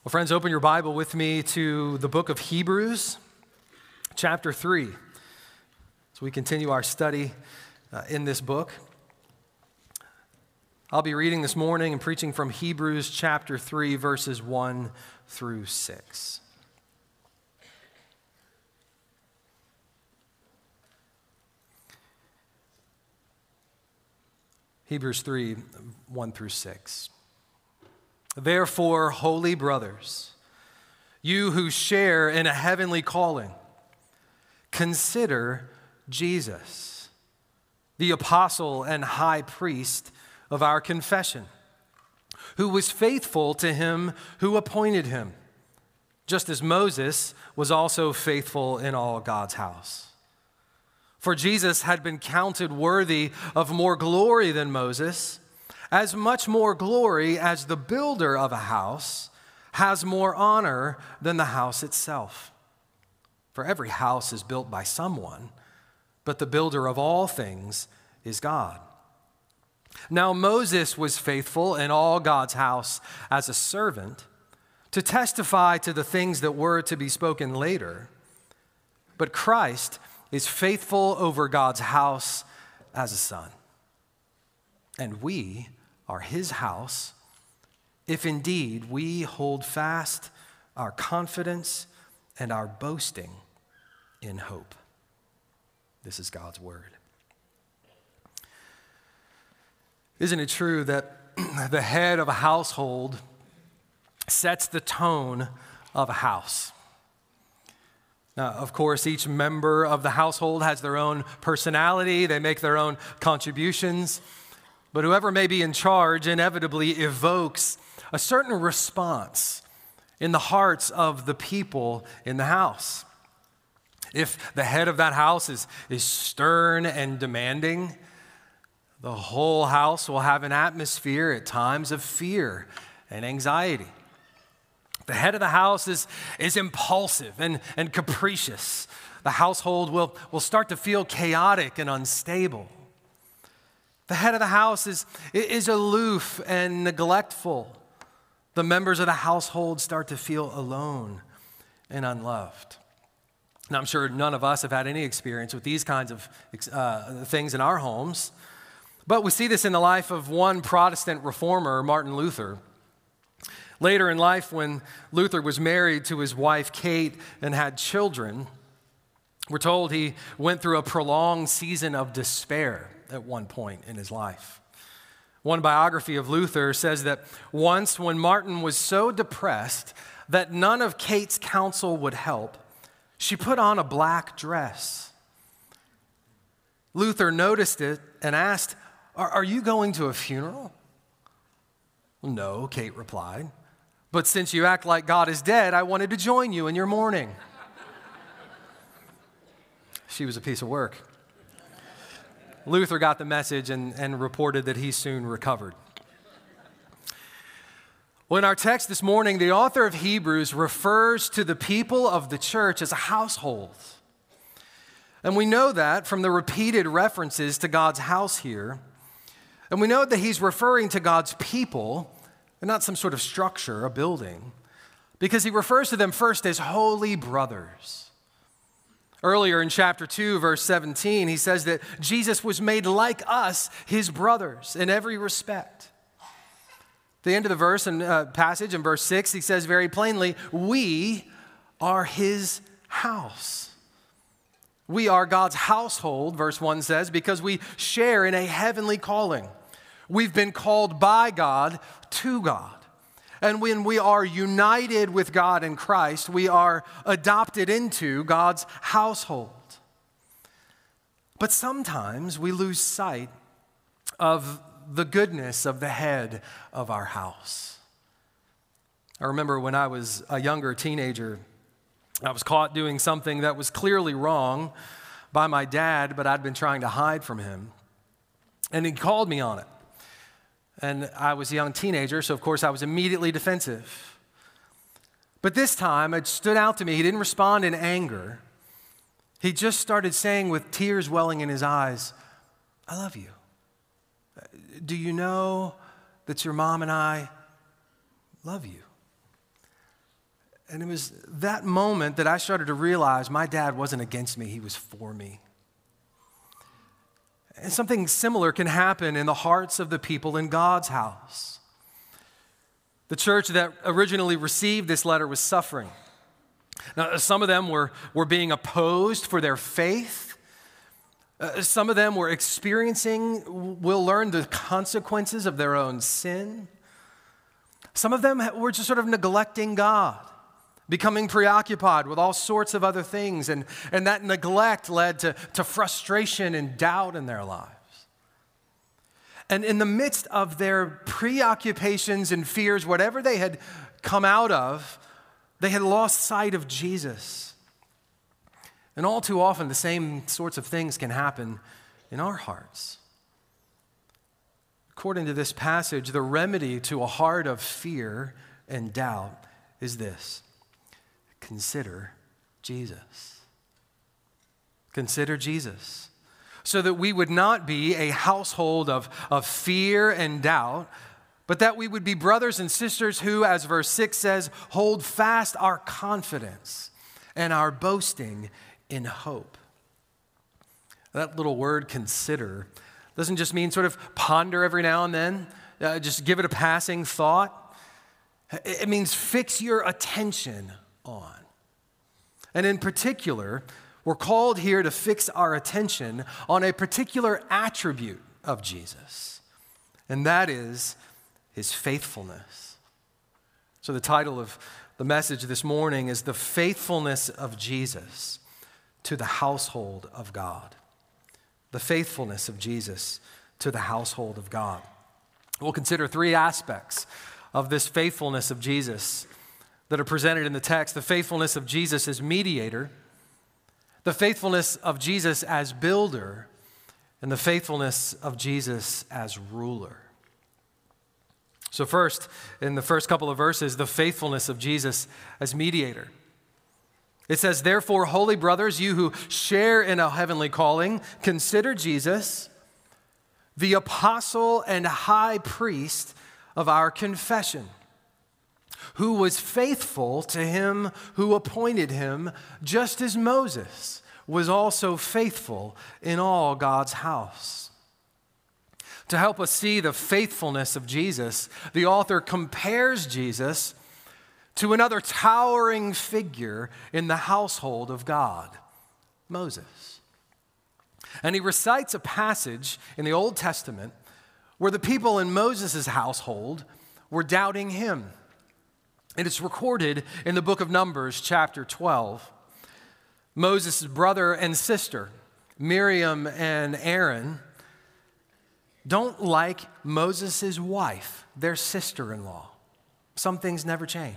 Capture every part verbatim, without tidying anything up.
Well, friends, open your Bible with me to the book of Hebrews, chapter three. As we continue our study uh, in this book, I'll be reading this morning and preaching from Hebrews chapter three, verses one through six. Hebrews three, one through six. Therefore, holy brothers, you who share in a heavenly calling, consider Jesus, the apostle and high priest of our confession, who was faithful to him who appointed him, just as Moses was also faithful in all God's house. For Jesus had been counted worthy of more glory than Moses, as much more glory as the builder of a house has more honor than the house itself. For every house is built by someone, but the builder of all things is God. Now Moses was faithful in all God's house as a servant to testify to the things that were to be spoken later, but Christ is faithful over God's house as a son. And we are his house, if indeed we hold fast our confidence and our boasting in hope. This is God's word. Isn't it true that the head of a household sets the tone of a house? Now, of course, each member of the household has their own personality. They make their own contributions. But whoever may be in charge inevitably evokes a certain response in the hearts of the people in the house. If the head of that house is, is stern and demanding, the whole house will have an atmosphere at times of fear and anxiety. The head of the house is, is impulsive and, and capricious. The household will, will start to feel chaotic and unstable. The head of the house is, is aloof and neglectful. The members of the household start to feel alone and unloved. Now, I'm sure none of us have had any experience with these kinds of uh, things in our homes, but we see this in the life of one Protestant reformer, Martin Luther. Later in life, when Luther was married to his wife Kate and had children, we're told he went through a prolonged season of despair at one point in his life. One biography of Luther says that once when Martin was so depressed that none of Kate's counsel would help, she put on a black dress. Luther noticed it and asked, Are, are you going to a funeral? No, Kate replied. But since you act like God is dead, I wanted to join you in your mourning. She was a piece of work. Luther got the message and, and reported that he soon recovered. Well, in our text this morning, the author of Hebrews refers to the people of the church as a household. And we know that from the repeated references to God's house here. And we know that he's referring to God's people and not some sort of structure, a building, because he refers to them first as holy brothers. Earlier in chapter two, verse seventeen, he says that Jesus was made like us, his brothers, in every respect. At the end of the verse and uh, passage in verse six, he says very plainly, we are his house. We are God's household, verse one says, because we share in a heavenly calling. We've been called by God to God. And when we are united with God in Christ, we are adopted into God's household. But sometimes we lose sight of the goodness of the head of our house. I remember when I was a younger teenager, I was caught doing something that was clearly wrong by my dad, but I'd been trying to hide from him. And he called me on it. And I was a young teenager, so of course I was immediately defensive. But this time it stood out to me. He didn't respond in anger. He just started saying with tears welling in his eyes, I love you. Do you know that your mom and I love you? And it was that moment that I started to realize my dad wasn't against me, he was for me. And something similar can happen in the hearts of the people in God's house. The church that originally received this letter was suffering. Now, some of them were, were being opposed for their faith. Uh, some of them were experiencing, will learn the consequences of their own sin. Some of them were just sort of neglecting God, becoming preoccupied with all sorts of other things. And, and that neglect led to, to frustration and doubt in their lives. And in the midst of their preoccupations and fears, whatever they had come out of, they had lost sight of Jesus. And all too often, the same sorts of things can happen in our hearts. According to this passage, the remedy to a heart of fear and doubt is this: consider Jesus. Consider Jesus. So that we would not be a household of, of fear and doubt, but that we would be brothers and sisters who, as verse six says, hold fast our confidence and our boasting in hope. That little word, consider, doesn't just mean sort of ponder every now and then, uh, just give it a passing thought. It means fix your attention on. And in particular, we're called here to fix our attention on a particular attribute of Jesus, and that is his faithfulness. So the title of the message this morning is The Faithfulness of Jesus to the Household of God. The faithfulness of Jesus to the household of God. We'll consider three aspects of this faithfulness of Jesus that are presented in the text: the faithfulness of Jesus as mediator, the faithfulness of Jesus as builder, and the faithfulness of Jesus as ruler. So first, in the first couple of verses, the faithfulness of Jesus as mediator. It says, therefore, holy brothers, you who share in a heavenly calling, consider Jesus, the apostle and high priest of our confession, who was faithful to him who appointed him, just as Moses was also faithful in all God's house. To help us see the faithfulness of Jesus, the author compares Jesus to another towering figure in the household of God, Moses. And he recites a passage in the Old Testament where the people in Moses' household were doubting him. And it's recorded in the book of Numbers, chapter twelve. Moses' brother and sister, Miriam and Aaron, don't like Moses' wife, their sister-in-law. Some things never change.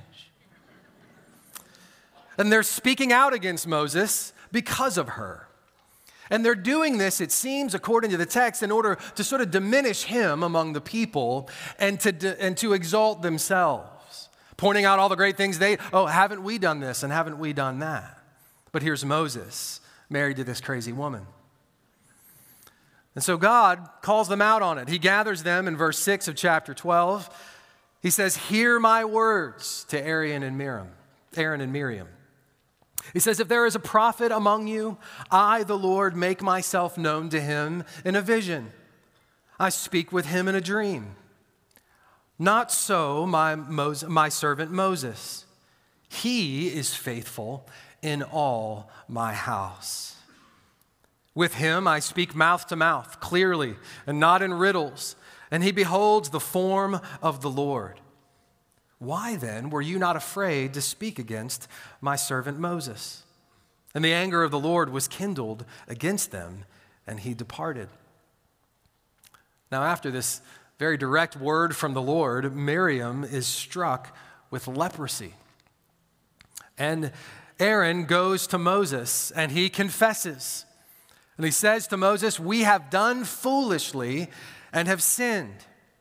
And they're speaking out against Moses because of her. And they're doing this, it seems, according to the text, in order to sort of diminish him among the people and to, and to exalt themselves, pointing out all the great things they, oh, haven't we done this and haven't we done that? But here's Moses, married to this crazy woman. And so God calls them out on it. He gathers them in verse six of chapter twelve. He says, hear my words to Aaron and Miriam. Aaron and Miriam. He says, if there is a prophet among you, I, the Lord, make myself known to him in a vision. I speak with him in a dream. Not so my, Moses, my servant Moses. He is faithful in all my house. With him I speak mouth to mouth, clearly, and not in riddles, and he beholds the form of the Lord. Why then were you not afraid to speak against my servant Moses? And the anger of the Lord was kindled against them, and he departed. Now, after this very direct word from the Lord, Miriam is struck with leprosy. And Aaron goes to Moses, and he confesses. And he says to Moses, we have done foolishly and have sinned.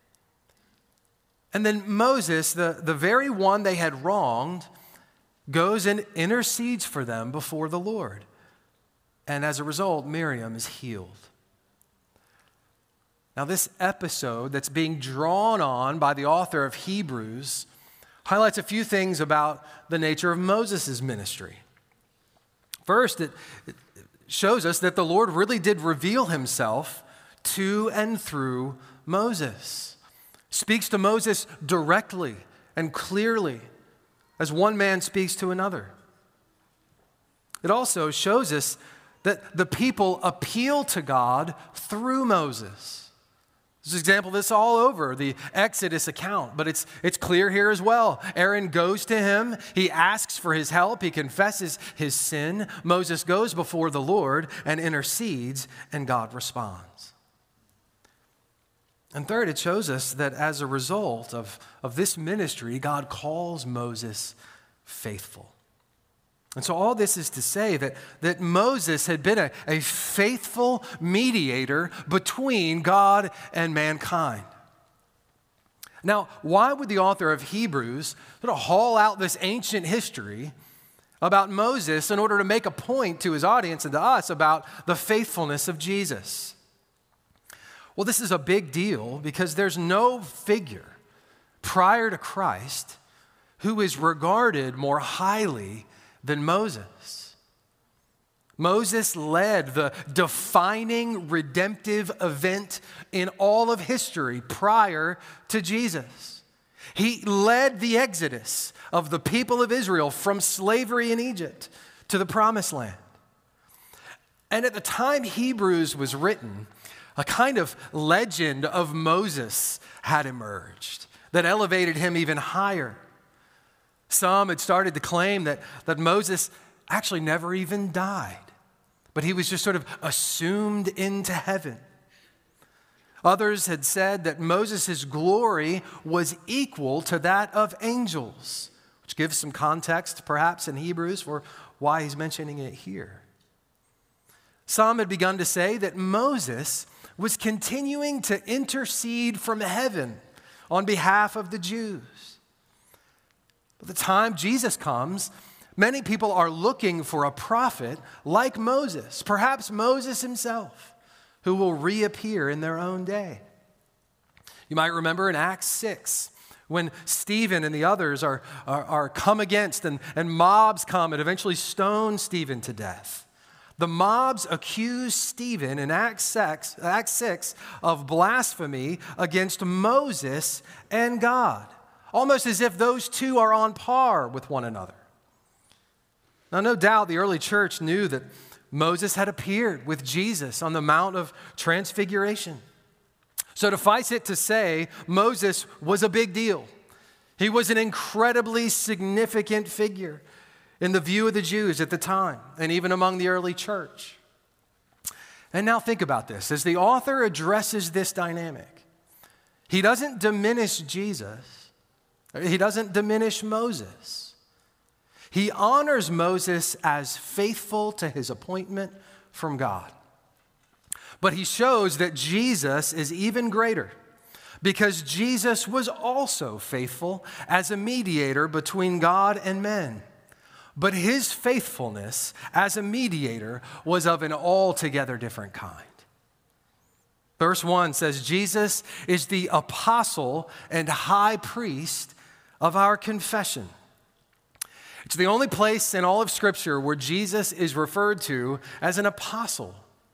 And then Moses, the, the very one they had wronged, goes and intercedes for them before the Lord. And as a result, Miriam is healed. Now, this episode that's being drawn on by the author of Hebrews highlights a few things about the nature of Moses' ministry. First, it, it shows us that the Lord really did reveal himself to and through Moses. Speaks to Moses directly and clearly as one man speaks to another. It also shows us that the people appeal to God through Moses. There's an example of this all over the Exodus account, but it's, it's clear here as well. Aaron goes to him. He asks for his help. He confesses his sin. Moses goes before the Lord and intercedes, and God responds. And third, it shows us that as a result of, of this ministry, God calls Moses faithful. And so all this is to say that, that Moses had been a, a faithful mediator between God and mankind. Now, why would the author of Hebrews sort of haul out this ancient history about Moses in order to make a point to his audience and to us about the faithfulness of Jesus? Well, this is a big deal because there's no figure prior to Christ who is regarded more highly than Moses. Moses led the defining redemptive event in all of history prior to Jesus. He led the exodus of the people of Israel from slavery in Egypt to the promised land. And at the time Hebrews was written, a kind of legend of Moses had emerged that elevated him even higher. Some had started to claim that, that Moses actually never even died, but he was just sort of assumed into heaven. Others had said that Moses' glory was equal to that of angels, which gives some context perhaps in Hebrews for why he's mentioning it here. Some had begun to say that Moses was continuing to intercede from heaven on behalf of the Jews. By the time Jesus comes, many people are looking for a prophet like Moses, perhaps Moses himself, who will reappear in their own day. You might remember in Acts six, when Stephen and the others are, are, are come against and, and mobs come and eventually stone Stephen to death. The mobs accuse Stephen in Acts six, Acts six of blasphemy against Moses and God, almost as if those two are on par with one another. Now, no doubt the early church knew that Moses had appeared with Jesus on the Mount of Transfiguration. So suffice it to say, Moses was a big deal. He was an incredibly significant figure in the view of the Jews at the time, and even among the early church. And now think about this. As the author addresses this dynamic, he doesn't diminish Jesus. He doesn't diminish Moses. He honors Moses as faithful to his appointment from God. But he shows that Jesus is even greater because Jesus was also faithful as a mediator between God and men. But his faithfulness as a mediator was of an altogether different kind. Verse one says, Jesus is the apostle and high priest of our confession. It's the only place in all of Scripture where Jesus is referred to as an apostle.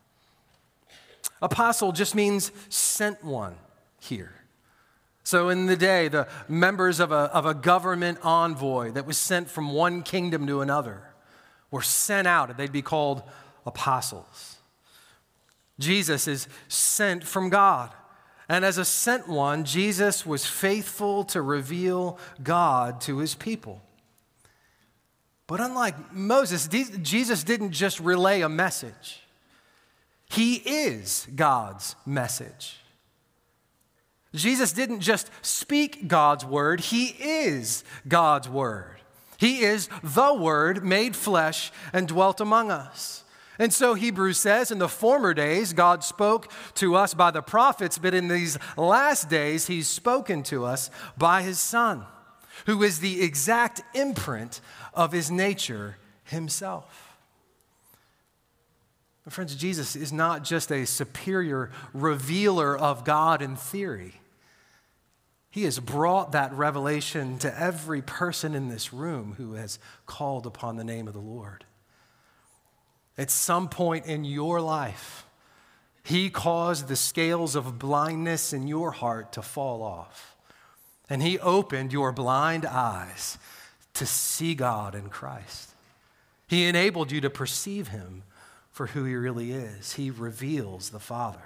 Apostle just means sent one here. So in the day, the members of a, of a government envoy that was sent from one kingdom to another were sent out, and they'd be called apostles. Jesus is sent from God. And as a sent one, Jesus was faithful to reveal God to his people. But unlike Moses, Jesus didn't just relay a message. He is God's message. Jesus didn't just speak God's word, he is God's word. He is the Word made flesh and dwelt among us. And so Hebrews says, in the former days, God spoke to us by the prophets, but in these last days, he's spoken to us by his Son, who is the exact imprint of his nature himself. My friends, Jesus is not just a superior revealer of God in theory. He has brought that revelation to every person in this room who has called upon the name of the Lord. At some point in your life, He caused the scales of blindness in your heart to fall off. And He opened your blind eyes to see God in Christ. He enabled you to perceive Him for who He really is. He reveals the Father.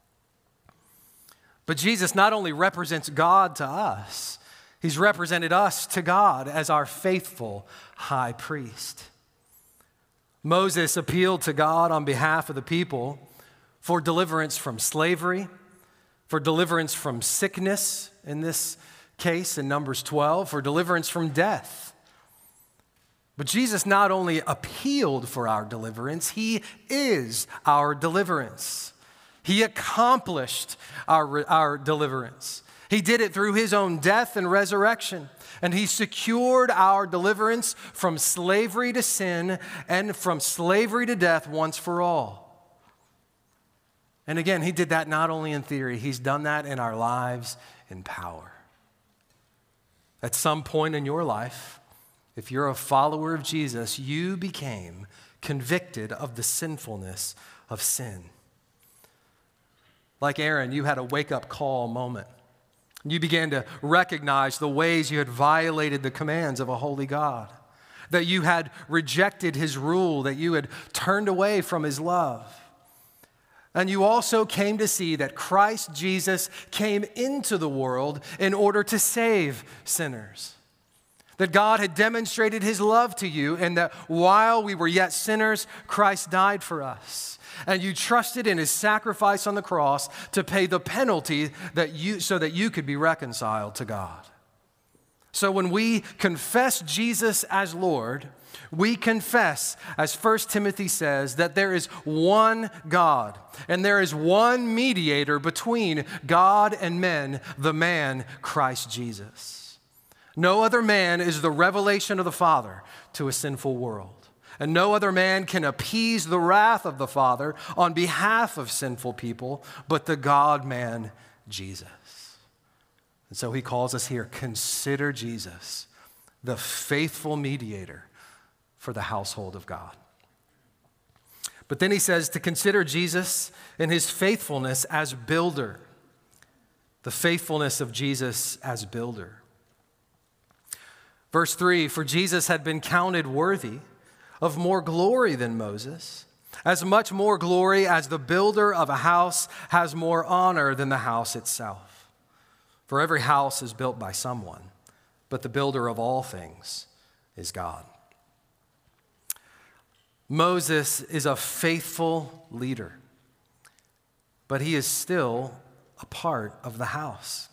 But Jesus not only represents God to us, He's represented us to God as our faithful high priest. Moses appealed to God on behalf of the people for deliverance from slavery, for deliverance from sickness, in this case in Numbers twelve, for deliverance from death. But Jesus not only appealed for our deliverance, He is our deliverance. He accomplished our, our deliverance. He did it through His own death and resurrection. And He secured our deliverance from slavery to sin and from slavery to death once for all. And again, He did that not only in theory, He's done that in our lives in power. At some point in your life, if you're a follower of Jesus, you became convicted of the sinfulness of sin. Like Aaron, you had a wake-up call moment. You began to recognize the ways you had violated the commands of a holy God, that you had rejected His rule, that you had turned away from His love. And you also came to see that Christ Jesus came into the world in order to save sinners. That God had demonstrated His love to you, and that while we were yet sinners, Christ died for us. And you trusted in His sacrifice on the cross to pay the penalty that you, so that you could be reconciled to God. So when we confess Jesus as Lord, we confess, as First Timothy says, that there is one God, and there is one mediator between God and men, the man Christ Jesus. No other man is the revelation of the Father to a sinful world. And no other man can appease the wrath of the Father on behalf of sinful people, but the God-man, Jesus. And so He calls us here, consider Jesus, the faithful mediator for the household of God. But then He says to consider Jesus in His faithfulness as builder, the faithfulness of Jesus as builder. Verse three, for Jesus had been counted worthy of more glory than Moses, as much more glory as the builder of a house has more honor than the house itself. For every house is built by someone, but the builder of all things is God. Moses is a faithful leader, but he is still a part of the house.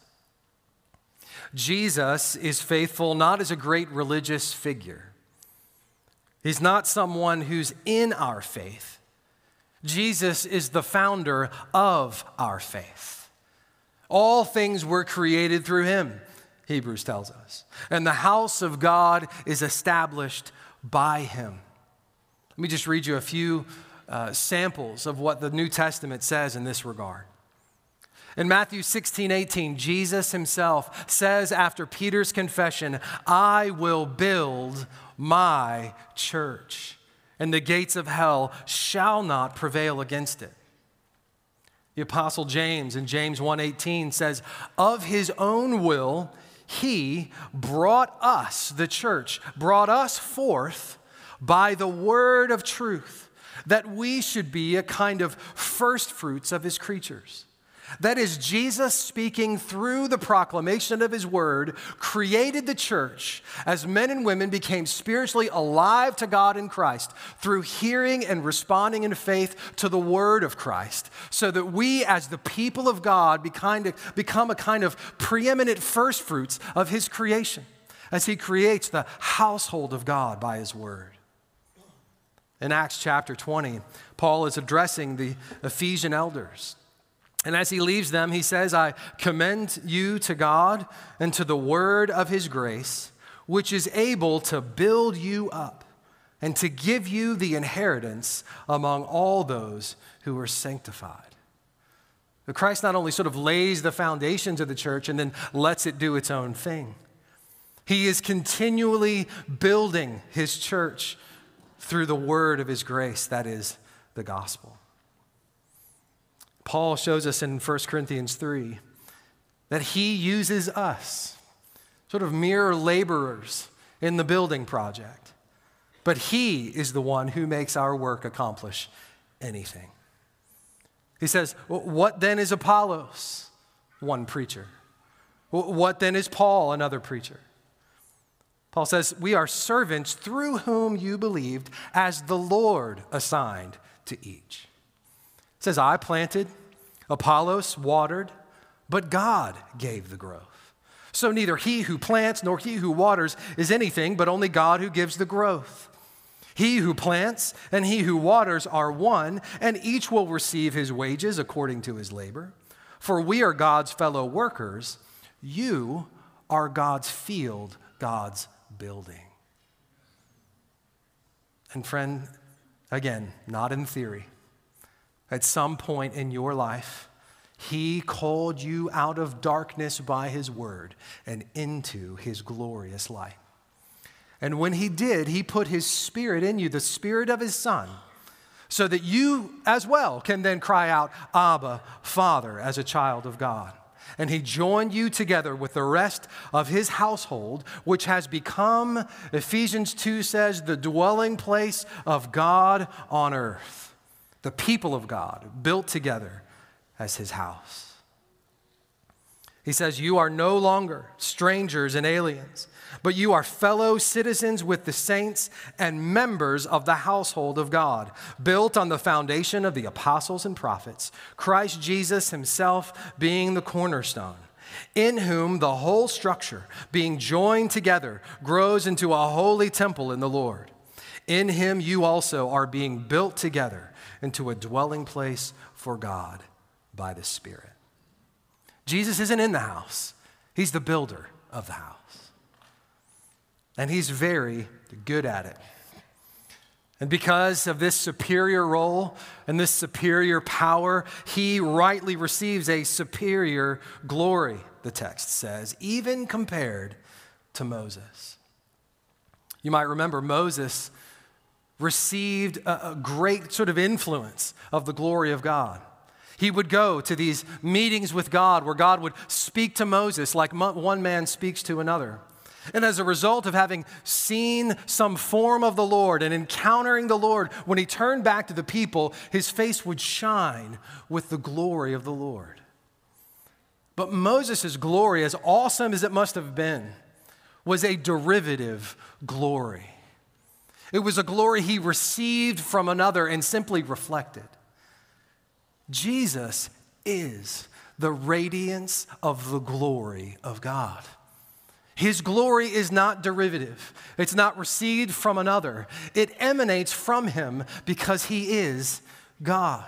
Jesus is faithful not as a great religious figure. He's not someone who's in our faith. Jesus is the founder of our faith. All things were created through Him, Hebrews tells us. And the house of God is established by Him. Let me just read you a few uh, samples of what the New Testament says in this regard. In Matthew sixteen eighteen, Jesus Himself says after Peter's confession, I will build my church, and the gates of hell shall not prevail against it. The Apostle James in James one eighteen says, of His own will, He brought us, the church, brought us forth by the word of truth, that we should be a kind of first fruits of His creatures. That is, Jesus speaking through the proclamation of His word created the church as men and women became spiritually alive to God in Christ through hearing and responding in faith to the word of Christ, so that we as the people of God become a kind of preeminent first fruits of His creation as He creates the household of God by His word. In Acts chapter twenty, Paul is addressing the Ephesian elders. And as he leaves them, he says, I commend you to God and to the word of His grace, which is able to build you up and to give you the inheritance among all those who are sanctified. Christ not only sort of lays the foundations of the church and then lets it do its own thing. He is continually building his church through the word of his grace, that is, the gospel. Paul shows us in First Corinthians three that he uses us, sort of mere laborers in the building project, but he is the one who makes our work accomplish anything. He says, what then is Apollos? One preacher. What then is Paul? Another preacher. Paul says, we are servants through whom you believed, as the Lord assigned to each. It says, I planted, Apollos watered, but God gave the growth. So neither he who plants nor he who waters is anything, but only God who gives the growth. He who plants and he who waters are one, and each will receive his wages according to his labor. For we are God's fellow workers. You are God's field, God's building. And friend, again, not in theory. At some point in your life, he called you out of darkness by his word and into his glorious light. And when he did, he put his spirit in you, the spirit of his son, so that you as well can then cry out, Abba, Father, as a child of God. And he joined you together with the rest of his household, which has become, Ephesians two says, the dwelling place of God on earth, the people of God built together as his house. He says, you are no longer strangers and aliens, but you are fellow citizens with the saints and members of the household of God, built on the foundation of the apostles and prophets, Christ Jesus himself being the cornerstone, in whom the whole structure, being joined together, grows into a holy temple in the Lord. In him you also are being built together into a dwelling place for God by the Spirit. Jesus isn't in the house. He's the builder of the house. And he's very good at it. And because of this superior role and this superior power, he rightly receives a superior glory, the text says, even compared to Moses. You might remember Moses received a, a great sort of influence of the glory of God. He would go to these meetings with God where God would speak to Moses like one man speaks to another. And as a result of having seen some form of the Lord and encountering the Lord, when he turned back to the people, his face would shine with the glory of the Lord. But Moses' glory, as awesome as it must have been, was a derivative glory. It was a glory he received from another and simply reflected. Jesus is the radiance of the glory of God. His glory is not derivative. It's not received from another. It emanates from him because he is God.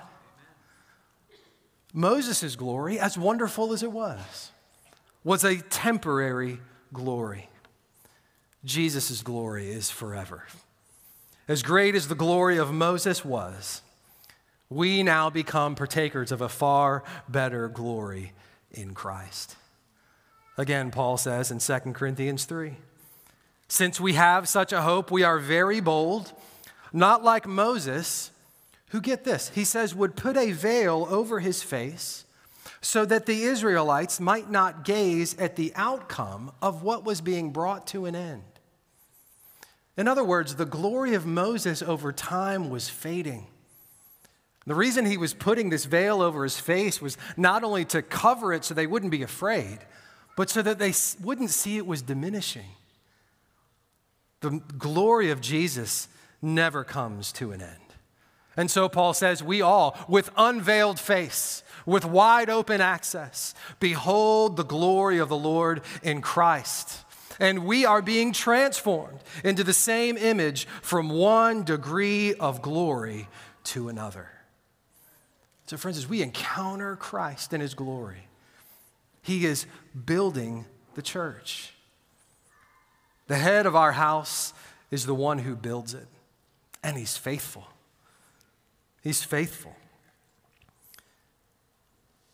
Moses' glory, as wonderful as it was, was a temporary glory. Jesus' glory is forever. As great as the glory of Moses was, we now become partakers of a far better glory in Christ. Again, Paul says in Second Corinthians three, since we have such a hope, we are very bold, not like Moses, who, get this, he says, would put a veil over his face so that the Israelites might not gaze at the outcome of what was being brought to an end. In other words, the glory of Moses over time was fading. The reason he was putting this veil over his face was not only to cover it so they wouldn't be afraid, but so that they wouldn't see it was diminishing. The glory of Jesus never comes to an end. And so Paul says, we all, with unveiled face, with wide open access, behold the glory of the Lord in Christ. And we are being transformed into the same image from one degree of glory to another. So friends, as we encounter Christ in his glory, he is building the church. The head of our house is the one who builds it, and he's faithful. He's faithful.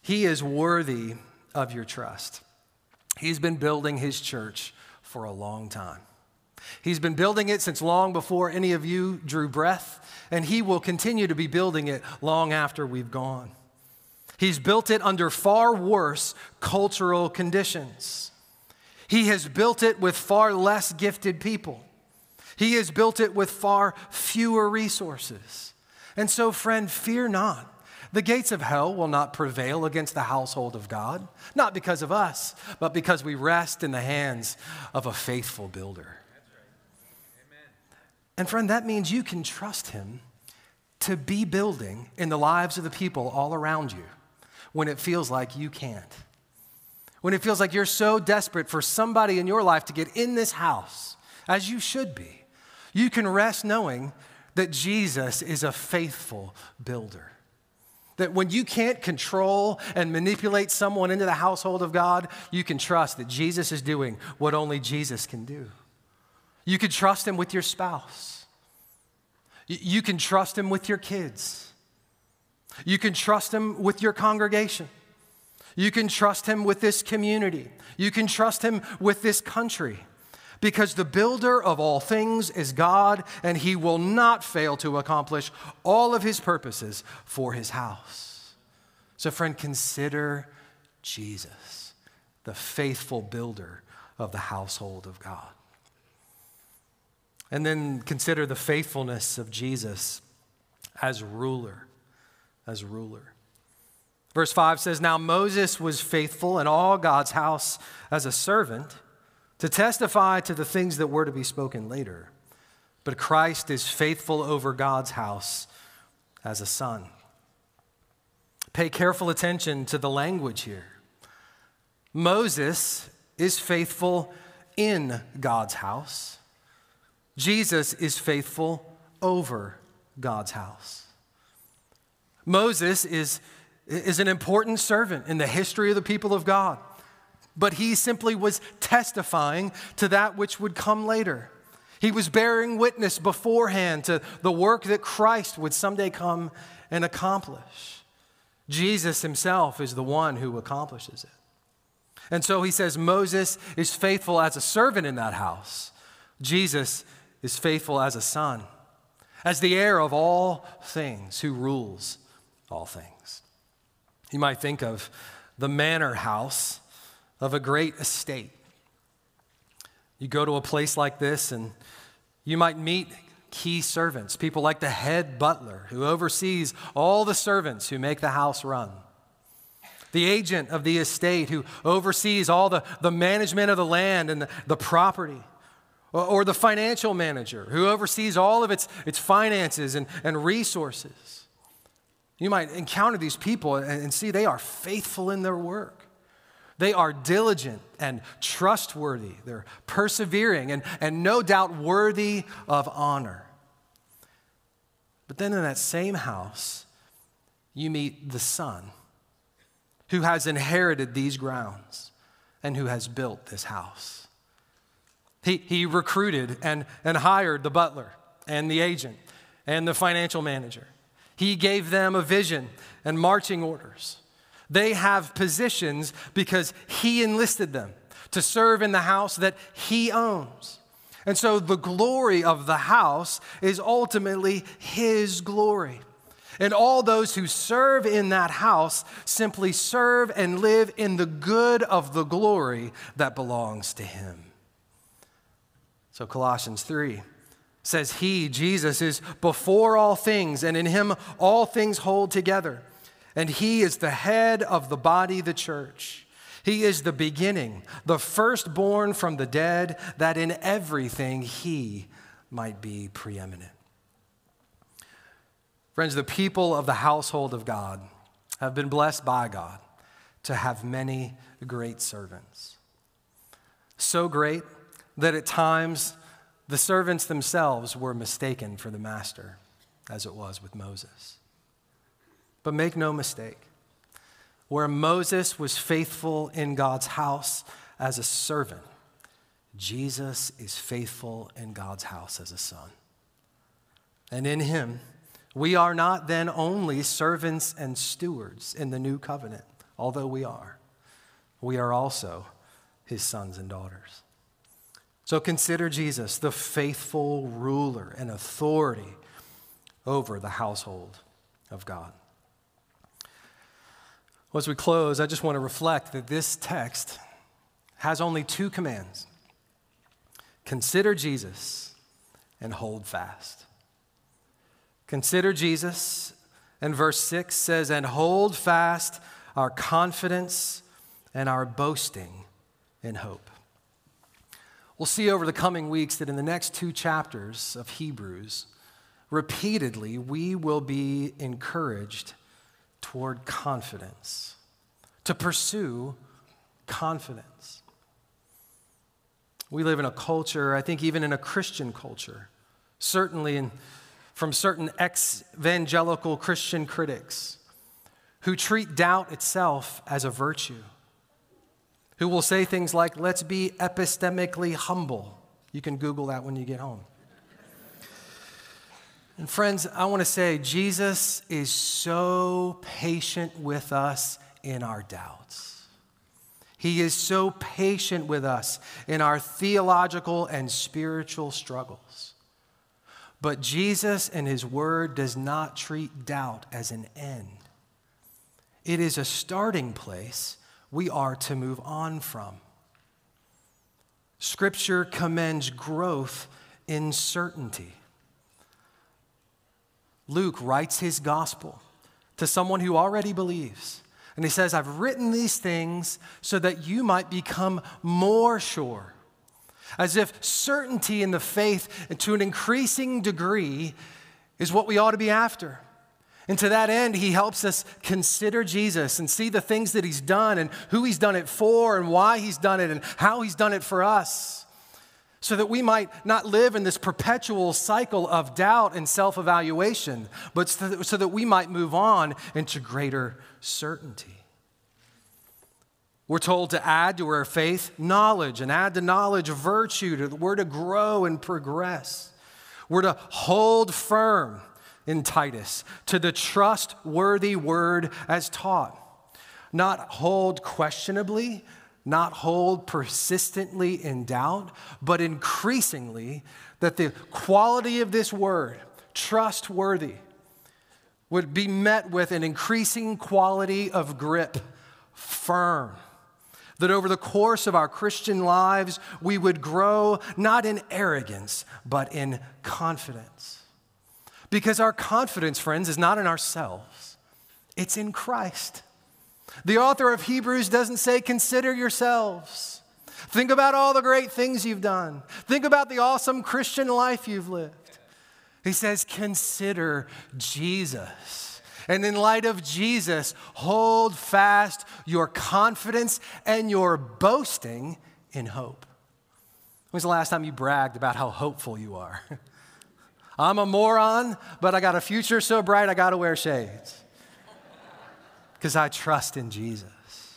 He is worthy of your trust. He's been building his church for a long time. He's been building it since long before any of you drew breath, and he will continue to be building it long after we've gone. He's built it under far worse cultural conditions. He has built it with far less gifted people. He has built it with far fewer resources. And so, friend, fear not. The gates of hell will not prevail against the household of God, not because of us, but because we rest in the hands of a faithful builder. That's right. Amen. And friend, that means you can trust him to be building in the lives of the people all around you when it feels like you can't. When it feels like you're so desperate for somebody in your life to get in this house, as you should be, you can rest knowing that Jesus is a faithful builder. That when you can't control and manipulate someone into the household of God, you can trust that Jesus is doing what only Jesus can do. You can trust him with your spouse. You can trust him with your kids. You can trust him with your congregation. You can trust him with this community. You can trust him with this country. Because the builder of all things is God, and he will not fail to accomplish all of his purposes for his house. So, friend, consider Jesus, the faithful builder of the household of God. And then consider the faithfulness of Jesus as ruler, as ruler. Verse five says, "Now Moses was faithful in all God's house as a servant, to testify to the things that were to be spoken later. But Christ is faithful over God's house as a son." Pay careful attention to the language here. Moses is faithful in God's house. Jesus is faithful over God's house. Moses is, is an important servant in the history of the people of God. But he simply was testifying to that which would come later. He was bearing witness beforehand to the work that Christ would someday come and accomplish. Jesus himself is the one who accomplishes it. And so he says Moses is faithful as a servant in that house. Jesus is faithful as a son, as the heir of all things, who rules all things. You might think of the manor house of a great estate. You go to a place like this and you might meet key servants, people like the head butler who oversees all the servants who make the house run. The agent of the estate who oversees all the, the management of the land and the, the property. Or, or the financial manager who oversees all of its, its finances and, and resources. You might encounter these people and, and see they are faithful in their work. They are diligent and trustworthy. They're persevering and, and no doubt worthy of honor. But then in that same house, you meet the son who has inherited these grounds and who has built this house. He, he recruited and, and hired the butler and the agent and the financial manager. He gave them a vision and marching orders. They have positions because he enlisted them to serve in the house that he owns. And so the glory of the house is ultimately his glory. And all those who serve in that house simply serve and live in the good of the glory that belongs to him. So Colossians three says he, Jesus, is before all things, and in him all things hold together. And he is the head of the body, the church. He is the beginning, the firstborn from the dead, that in everything he might be preeminent. Friends, the people of the household of God have been blessed by God to have many great servants. So great that at times the servants themselves were mistaken for the master, as it was with Moses. But make no mistake, where Moses was faithful in God's house as a servant, Jesus is faithful in God's house as a son. And in him, we are not then only servants and stewards in the new covenant, although we are, we are also his sons and daughters. So consider Jesus, the faithful ruler and authority over the household of God. Well, as we close, I just want to reflect that this text has only two commands. Consider Jesus and hold fast. Consider Jesus, and verse six says, and hold fast our confidence and our boasting in hope. We'll see over the coming weeks that in the next two chapters of Hebrews, repeatedly, we will be encouraged toward confidence, to pursue confidence. We live in a culture, I think even in a Christian culture, certainly in, from certain ex-evangelical Christian critics who treat doubt itself as a virtue, who will say things like, let's be epistemically humble. You can Google that when you get home. And friends, I want to say Jesus is so patient with us in our doubts. He is so patient with us in our theological and spiritual struggles. But Jesus and his word does not treat doubt as an end. It is a starting place we are to move on from. Scripture commends growth in certainty. Luke writes his gospel to someone who already believes. And he says, I've written these things so that you might become more sure. As if certainty in the faith, and to an increasing degree, is what we ought to be after. And to that end, he helps us consider Jesus and see the things that he's done and who he's done it for and why he's done it and how he's done it for us, so that we might not live in this perpetual cycle of doubt and self-evaluation, but so that we might move on into greater certainty. We're told to add to our faith knowledge, and add to knowledge virtue. We're to grow and progress. We're to hold firm in Titus to the trustworthy word as taught. Not hold questionably, not hold persistently in doubt, but increasingly that the quality of this word, trustworthy, would be met with an increasing quality of grip, firm. That over the course of our Christian lives, we would grow not in arrogance, but in confidence. Because our confidence, friends, is not in ourselves. It's in Christ. The author of Hebrews doesn't say, consider yourselves. Think about all the great things you've done. Think about the awesome Christian life you've lived. He says, consider Jesus. And in light of Jesus, hold fast your confidence and your boasting in hope. When was the last time you bragged about how hopeful you are? I'm a moron, but I got a future so bright I got to wear shades. Because I trust in Jesus.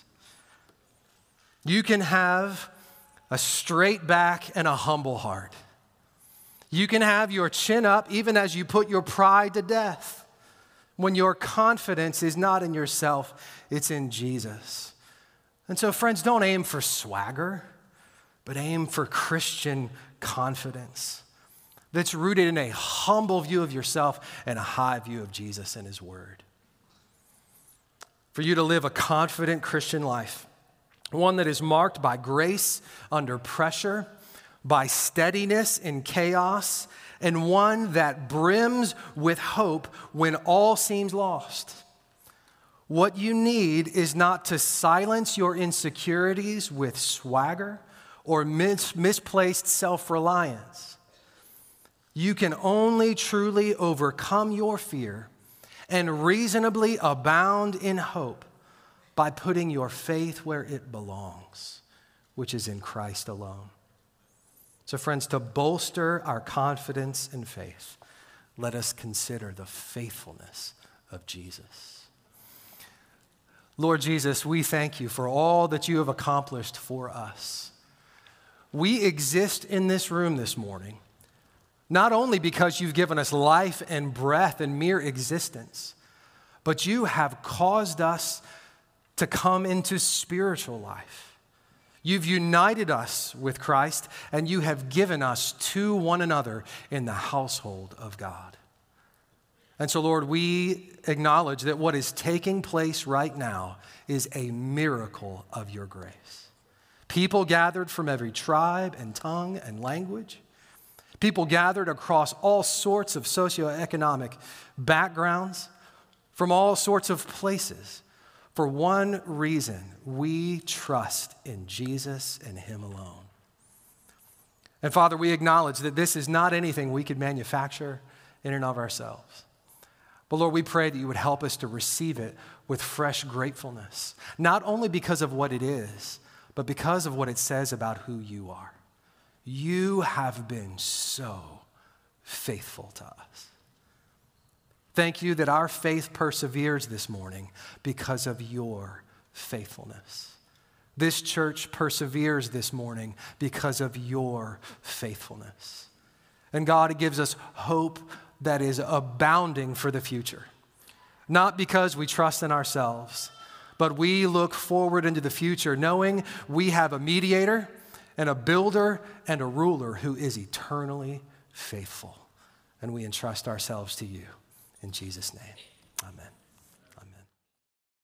You can have a straight back and a humble heart. You can have your chin up even as you put your pride to death. When your confidence is not in yourself, it's in Jesus. And so, friends, don't aim for swagger, but aim for Christian confidence that's rooted in a humble view of yourself and a high view of Jesus and his word. For you to live a confident Christian life, one that is marked by grace under pressure, by steadiness in chaos, and one that brims with hope when all seems lost. What you need is not to silence your insecurities with swagger or mis- misplaced self-reliance. You can only truly overcome your fear and reasonably abound in hope by putting your faith where it belongs, which is in Christ alone. So friends, to bolster our confidence and faith, let us consider the faithfulness of Jesus. Lord Jesus, we thank you for all that you have accomplished for us. We exist in this room this morning, not only because you've given us life and breath and mere existence, but you have caused us to come into spiritual life. You've united us with Christ, and you have given us to one another in the household of God. And so, Lord, we acknowledge that what is taking place right now is a miracle of your grace. People gathered from every tribe and tongue and language. People gathered across all sorts of socioeconomic backgrounds, from all sorts of places. For one reason, we trust in Jesus and him alone. And Father, we acknowledge that this is not anything we could manufacture in and of ourselves. But Lord, we pray that you would help us to receive it with fresh gratefulness, not only because of what it is, but because of what it says about who you are. You have been so faithful to us. Thank you that our faith perseveres this morning because of your faithfulness. This church perseveres this morning because of your faithfulness. And God, it gives us hope that is abounding for the future. Not because we trust in ourselves, but we look forward into the future knowing we have a mediator and a builder and a ruler who is eternally faithful. And we entrust ourselves to you. In Jesus' name, amen.